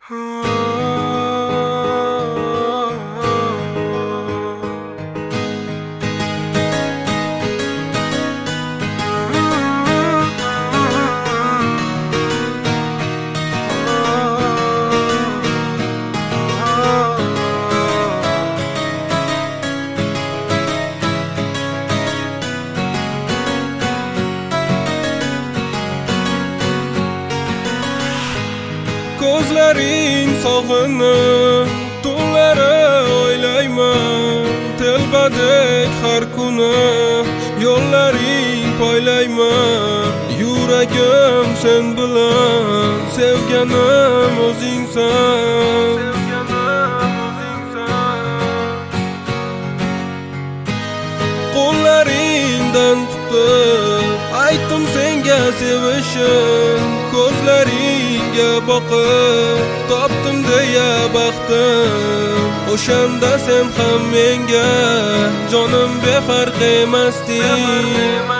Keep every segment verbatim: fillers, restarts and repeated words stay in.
Ko'zlaring sog'inib, tunlari o'ylayman, telbadek har kuni yo'llaring poylayman. Yuragim sen bilan, sevganim o'zingsan. Qo'llaringdan tutib aytdim senga sevishim, ko'zlaringga boqib topdim deya baxtim. O'shanda sen ham menga jonim befarq emasding.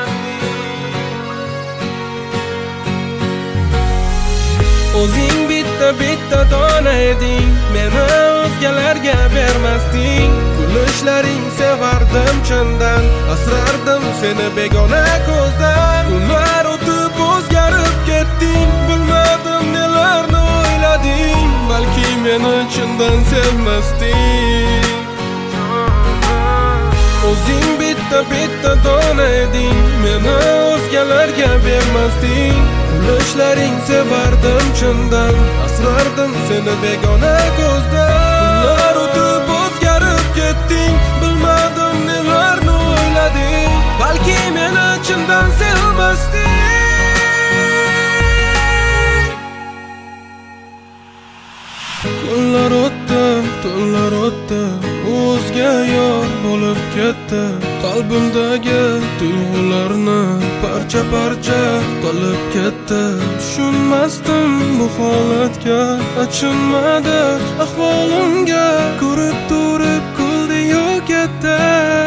O'zing bitta bitta dona eding, meni o'zgalarga bermasding. Kulishlaring sevardim chindan, asrardim seni begona ko'zdan. Kunlar o'tib o'zgarib ketding, bilmadim nelarni o'ylading. Balki meni chindan sevmasding. O'zing bitta bitta dona eding, meni o'zgalarga bermasding. Kulishlaring sevardim chindan, asrardim seni begona ko'zdan. Kunlar o'tib o'zgarib ketding, bilmadim nelarni o'ylading. Balki meni chindan sevmasding. Kunlar o'tdi, tunlar o'tdi, o'zga yor bo'lib ketdi. Qalbimdagi tuyg'ularni parcha parcha qilib ketdi. Tushunmasdim bu holatga, achinmadi ahvolimga. Ko'rib turib kuldi-yu ketdi.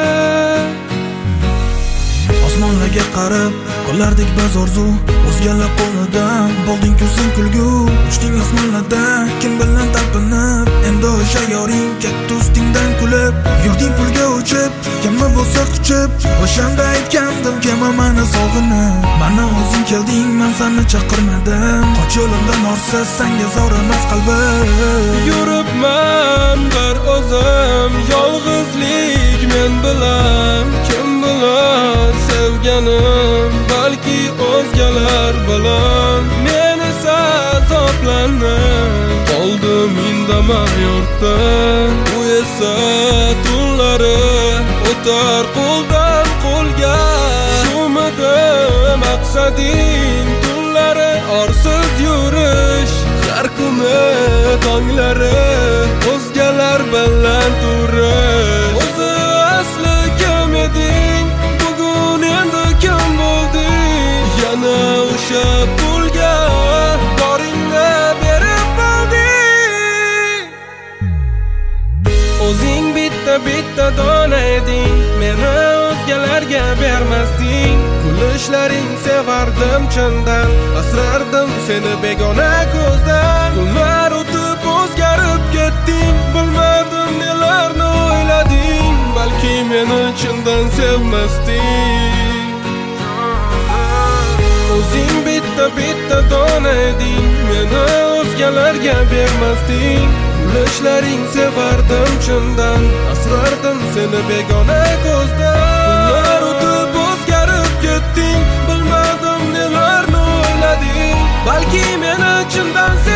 Osmonlarga qarab qolardek biz orzu, o'zgalar qo'lidan bo'lding-ku sen kulgu. Uchding osmonlarda kim bilan talpinib, endi o'sha yoring ketdi ustingdan kulib. Yurding pulga uchib, kimni bo'lsa quchib, o'shanda aytgandim kema meni sog'inib. Mana o'zing kelding, men seni chaqirmadim. Qoch yo'limdan orsiz, senga zor emas qalbim. Yuribman bir o'zim, yolg'izlik men bilan. Kim bilan sevganim, balki o'zgalar bilan. Men esa azoblanib qoldim indamay yurtda. U esa tunlari o'tar qo'ldan qo'lga. Shumidi maqsading, tunlari orsiz yurish. Har kuni tonglari o'zgalar bilan turish. O'zi asli kim eding, bugun endi kim bo'lding? Yana o'sha pulga boringni berib qolding. O'zing bitta bitta dona eding, meni o'zgalarga bermasding. Kulishlaring sevardim chindan, asrardim seni begona ko'zdan. Kunlar o'tib o'zgarib ketding, bilmadim nelarni o'ylading. Balki meni chindan sevmasding. O'zing bitta bitta dona eding, meni o'zgalarga bermasding. Kulishlaring sevardim chindan, asrardim seni begona ko'zdan. Kunlar o'tib o'zgarib ketding, bilmadim nelarni o'ylading. Balki meni chindan